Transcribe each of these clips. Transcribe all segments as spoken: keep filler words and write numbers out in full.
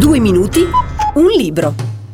Due minuti, un libro.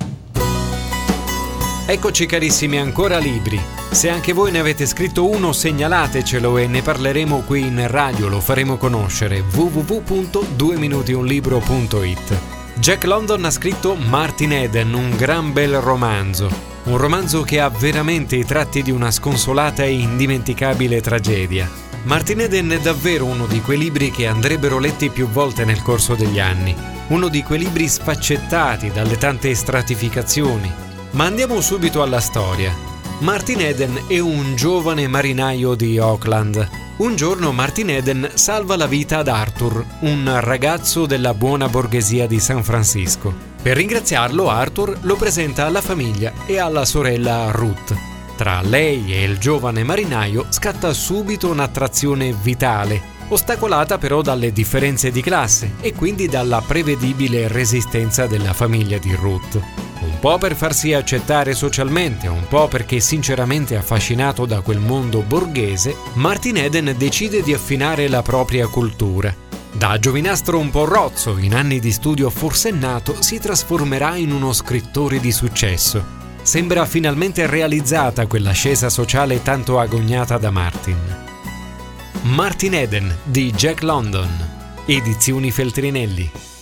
Eccoci carissimi, ancora libri. Se anche voi ne avete scritto uno, segnalatecelo e ne parleremo qui in radio, lo faremo conoscere. w w w punto due minuti un libro punto i t. Jack London ha scritto Martin Eden, un gran bel romanzo. Un romanzo che ha veramente i tratti di una sconsolata e indimenticabile tragedia. Martin Eden è davvero uno di quei libri che andrebbero letti più volte nel corso degli anni. Uno di quei libri sfaccettati dalle tante stratificazioni. Ma andiamo subito alla storia. Martin Eden è un giovane marinaio di Auckland. Un giorno Martin Eden salva la vita ad Arthur, un ragazzo della buona borghesia di San Francisco. Per ringraziarlo, Arthur lo presenta alla famiglia e alla sorella Ruth. Tra lei e il giovane marinaio scatta subito un'attrazione vitale, ostacolata però dalle differenze di classe e quindi dalla prevedibile resistenza della famiglia di Ruth. Un po' per farsi accettare socialmente, un po' perché sinceramente affascinato da quel mondo borghese, Martin Eden decide di affinare la propria cultura. Da giovinastro un po' rozzo, in anni di studio forsennato, si trasformerà in uno scrittore di successo. Sembra finalmente realizzata quell'ascesa sociale tanto agognata da Martin. Martin Eden di Jack London, Edizioni Feltrinelli.